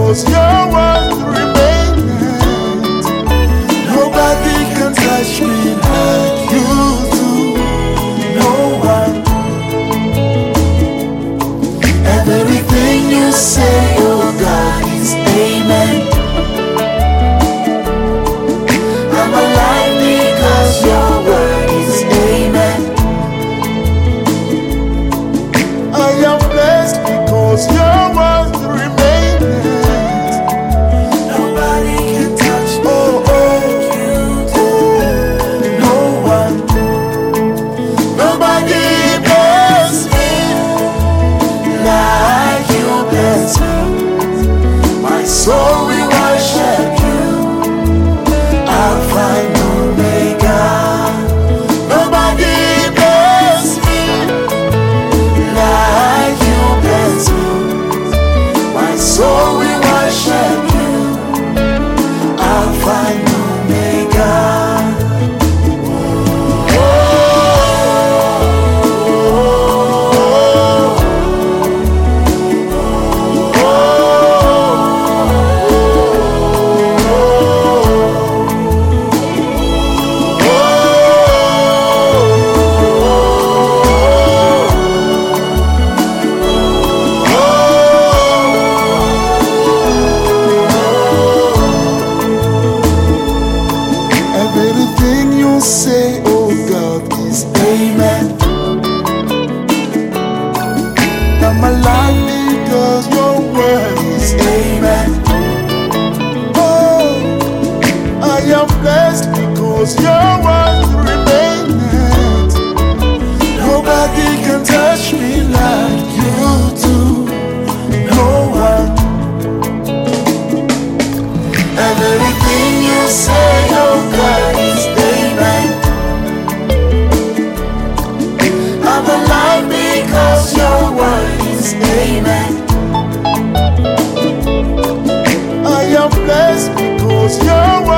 because your word remains. Nobody can touch me like you do. No one. Everything you say, oh God, is amen. I'm alive because your word is amen. I am blessed because your word remains. Nobody can touch me like you do. No one. Nobody bless me like you bless me. My soul will worship you, Alpha and Omega. Nobody bless me like you bless me. My soul will worship you, Alpha and Omega. Everything you say, oh God, is amen. I'm alive because your word is amen. Oh, I am blessed because your word remains. Nobody can touch me like you do. No one. Everything you say, oh God, is amen. I'm alive because your word is amen. I am blessed because your word